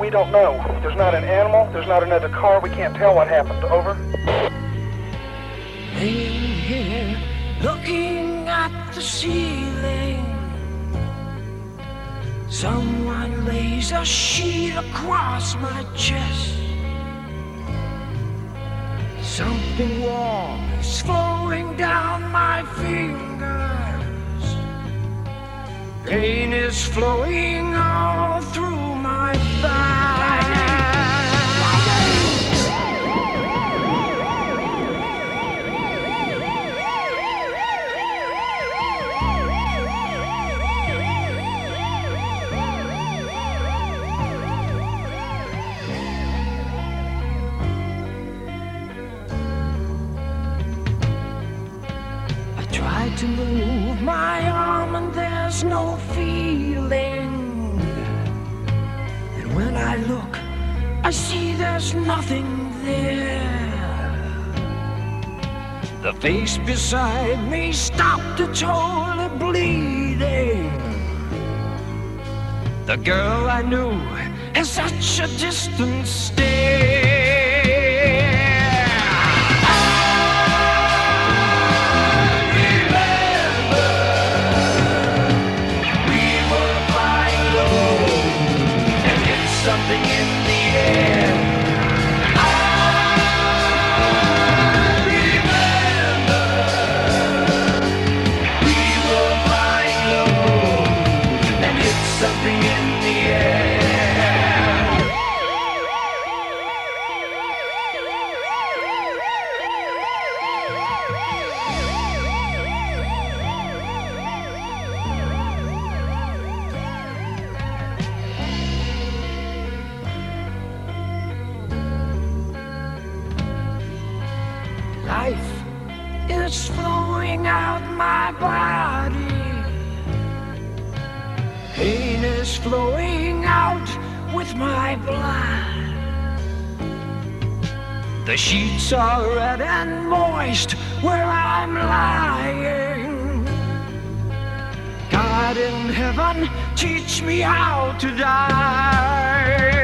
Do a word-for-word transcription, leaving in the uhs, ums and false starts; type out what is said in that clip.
we don't know. There's not an animal, there's not another car, we can't tell what happened. Over. Laying here, looking at the ceiling. Someone lays a sheet across my chest. Something warm is flowing down my fingers. Pain is flowing all through my thighs. Try to move my arm and there's no feeling. And when I look, I see there's nothing there. The face beside me stopped, it's wholly bleeding. The girl I knew has such a distant stare. Something in the air. I remember we were flying low and hit something in the air. Life is flowing out my body. Pain is flowing out with my blood. The sheets are red and moist where I'm lying. God in heaven, teach me how to die.